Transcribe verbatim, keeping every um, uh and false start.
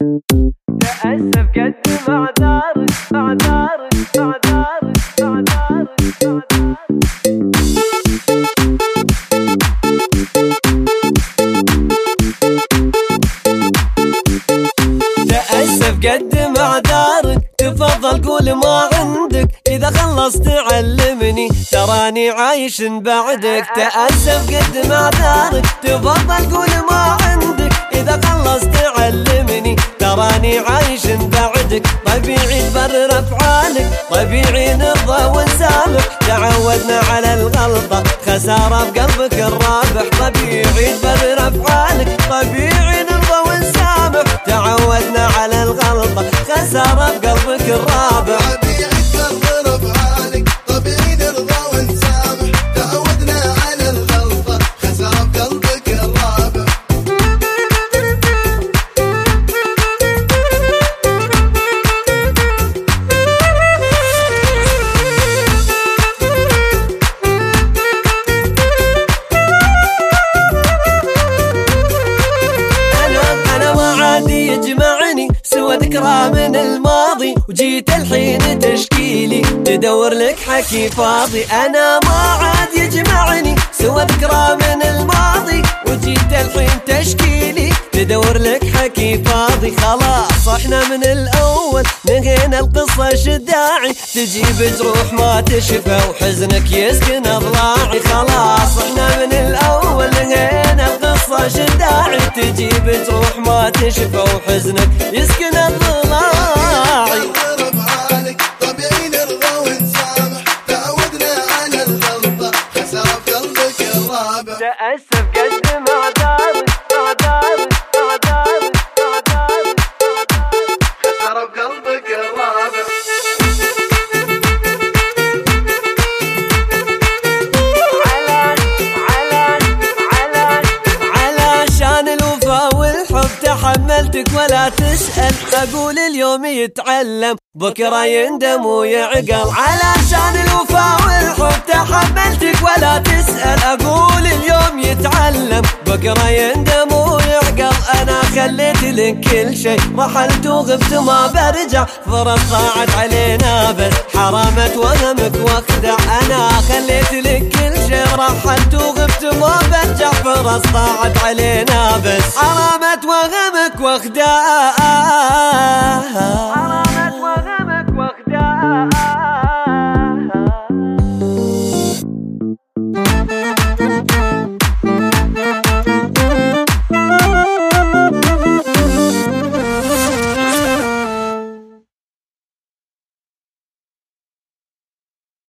تأسف قدم أعذارك أعذارك أعذارك أعذارك تأسف قدم أعذارك تفضل قول ما عندك إذا خلصت علمني تراني عايش بعدك. تأسف قدم أعذارك تفضل قول ما عندك إذا خلصت علمني تراني عايش بعدك. طبيعي تبرر أفعالك طبيعي نرضى ونسامح تعودنا على الغلطة خسارة بقلبك الرابح. طبيعي تبرر أفعالك طبيعي نرضى ونسامح تعودنا على الغلطة خسارة بقلبك الرابح. طبيعي تبرر أفعالك طبيعي نرضى ونسامح تعودنا على الغلطة خسارة بقلبك الرابح. سوى ذكرى من الماضي وجيت الحين تشكيلي تدور لك حكي فاضي. أنا ما عاد يجمعني سوى ذكرى من الماضي وجيت الحين تشكيلي تدور لك حكي فاضي. خلاص احنا من الأول نهينا القصة شداعي تجيب جروح ما تشفى وحزنك يسكن أضلاعي. خلاص احنا من الأول نهينا القصة شداعي تجيب جروح ما تشفى وحزنك يسكن أضلاعي. طبيعي نرضى ونسامح تعودنا على الغلطة خسارة بقلبك الرابع. تأسف قدم أعذارك أعذارك أعذارك أعذارك خسارة بقلبك الرابع. حملتك ولا تسأل أقول اليوم يتعلم بكرة يندم ويعقل. علشان الوفا والحب تحملتك ولا تسأل أقول اليوم يتعلم بكرة يندم ويعقل. أنا خليت لك كل شيء رحلت وغبت ما برجع فرص ضاعت علينا بس حرامت وهمك واخدع. أنا خليت لك كل شيء رحلت وغبت ما برجع فرص ضاعت علينا بس حرامت وهمك واخدع.